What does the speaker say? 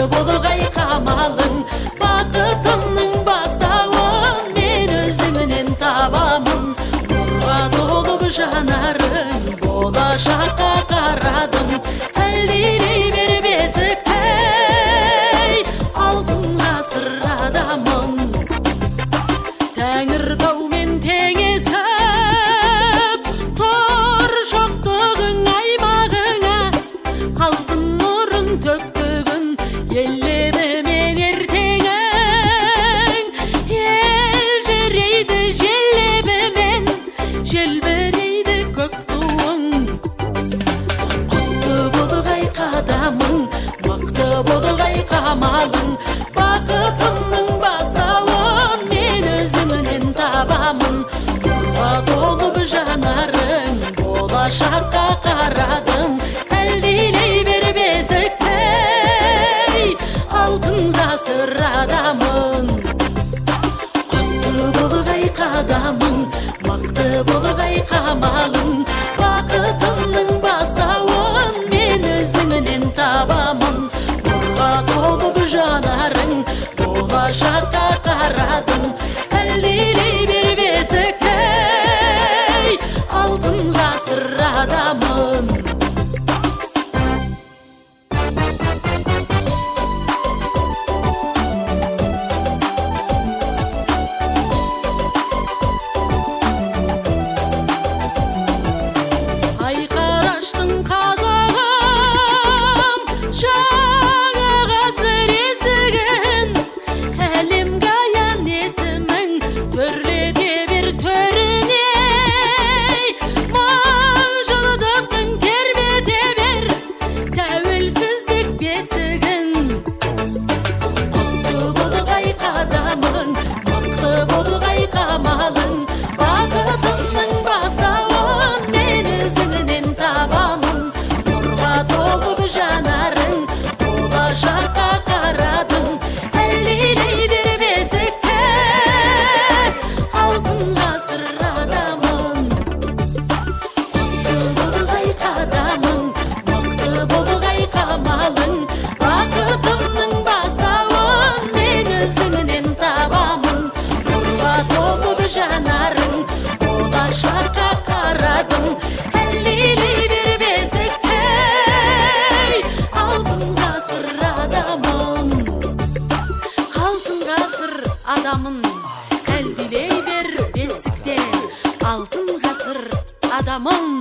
болғай қамалың, бақытымның бастауын мен өзіңнен табамын. Нұрға толып жанарың, болашаққа қарадым, әлдилей бер бесіктей алтын ғасыр адамын. Тәңір таумен теңесіп тұр жоқтығың аймағыңа, алтын нұрын төктігін еллебі мен ертеңің. Ел жерейді желлебімен, желбірейді көк туың. Құтты болғай қадамың, мықты болғай қамалың, бақытымның бастауын мен өзіңнен табамын. Нұрға толып жанарың, болашаққа қарадым, әлдилей бер бесіктей алтын ғасыр адамын. Құтты болғай қадамың, мықты болғай қамалың, бақытымның бастауын мен өзіңнен табамын. Нұрға толып жанарың, болашаққа қарадым, әлдилей бер бесіктей алтын ғасыр адамын. Айқараштың қазағым, жаңа ғасыр есігін, әлемге аян есімің төрлете бер төріней. Мың жылдықтың тербете бер тәуелсіздік бесігін. Құтты болғай қадамың, мықты болғай қамалың, бақытымның бастауын мен өзіңнен табамын. Нұрға толып жанарың, болашаққа қарадым, әлдилей бер бесіктей алтын ғасыр адамын. Құтты болғай қадамың, мықты болғай қамалың, бақытымның бастауын мен өзіңнен табамын. Нұрға толып жанарың, болашаққа қарадым, әлдилей бер бесіктей алтын ғасыр адамын. Алтын ғасыр адамын, әлдилей бер бесіктей алтын ғасыр адамын.